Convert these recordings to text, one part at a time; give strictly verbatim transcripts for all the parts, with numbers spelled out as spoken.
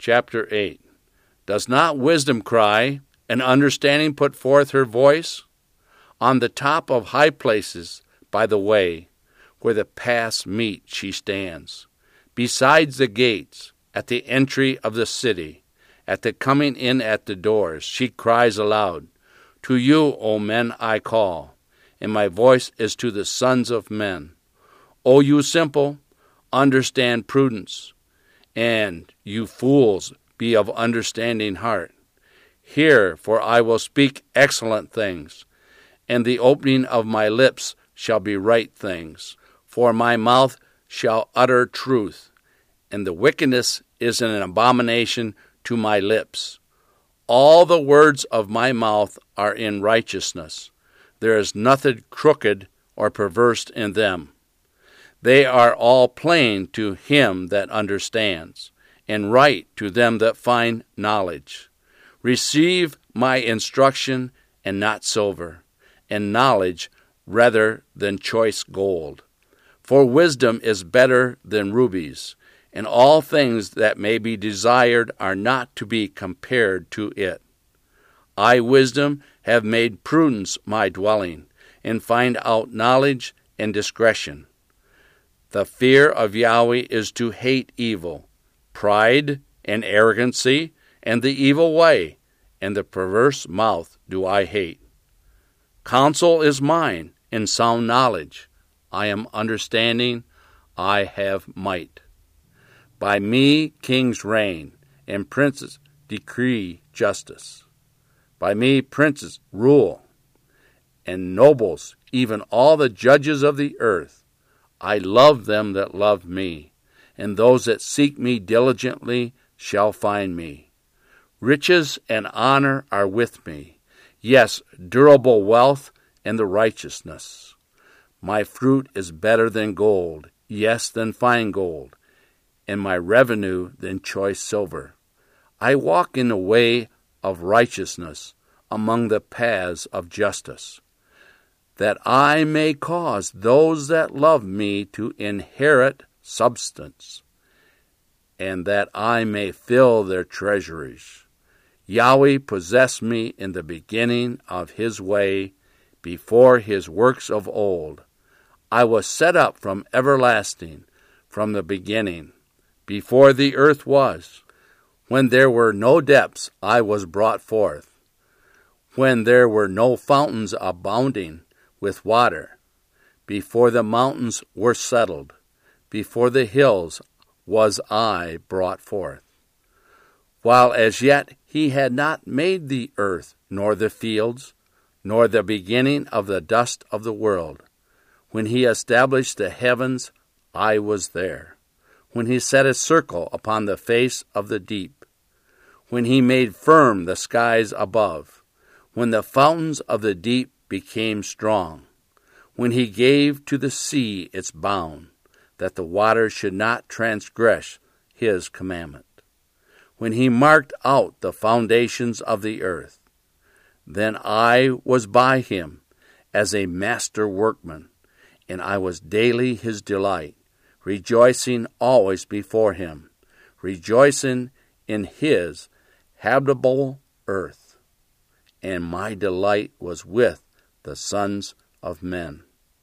Chapter eight. Does not wisdom cry, and understanding put forth her voice? On the top of high places, by the way, where the paths meet, she stands. Besides the gates, at the entry of the city, at the coming in at the doors, she cries aloud, To you, O men, I call, and my voice is to the sons of men. O you simple, understand prudence, and you fools, be of understanding heart. Hear, for I will speak excellent things, and the opening of my lips shall be right things. For my mouth shall utter truth, and the wickedness is an abomination to my lips. All the words of my mouth are in righteousness. There is nothing crooked or perverse in them. They are all plain to him that understands, and right to them that find knowledge. Receive my instruction, and not silver, and knowledge rather than choice gold. For wisdom is better than rubies, and all things that may be desired are not to be compared to it. I, wisdom, have made prudence my dwelling, and find out knowledge and discretion. The fear of Yahweh is to hate evil, pride and arrogancy, and the evil way, and the perverse mouth do I hate. Counsel is mine, and sound knowledge. I am understanding, I have might. By me kings reign, and princes decree justice. By me princes rule, and nobles, even all the judges of the earth. I love them that love me, and those that seek me diligently shall find me. Riches and honor are with me, yes, durable wealth and the righteousness. My fruit is better than gold, yes, than fine gold, and my revenue than choice silver. I walk in the way of righteousness among the paths of justice, that I may cause those that love me to inherit substance, and that I may fill their treasuries. Yahweh possessed me in the beginning of his way, before his works of old. I was set up from everlasting, from the beginning, before the earth was. When there were no depths, I was brought forth. When there were no fountains abounding with water, before the mountains were settled, before the hills was I brought forth. While as yet he had not made the earth, nor the fields, nor the beginning of the dust of the world. When he established the heavens, I was there. When he set a circle upon the face of the deep. When he made firm the skies above. When the fountains of the deep became strong. When he gave to the sea its bound, that the waters should not transgress his commandment. When he marked out the foundations of the earth. Then I was by him as a master workman, and I was daily his delight, rejoicing always before him, rejoicing in his habitable earth. And my delight was with the sons of men.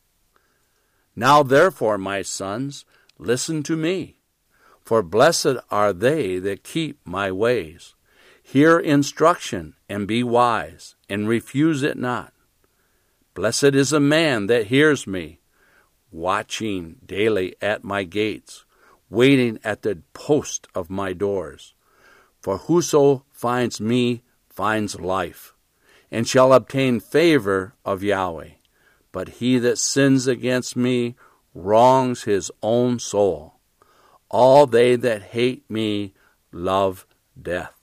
Now therefore, my sons, listen to me, for blessed are they that keep my ways. Hear instruction, and be wise, and refuse it not. Blessed is a man that hears me, watching daily at my gates, waiting at the post of my doors. For whoso finds me finds life, and shall obtain favor of Yahweh. But he that sins against me wrongs his own soul. All they that hate me love death.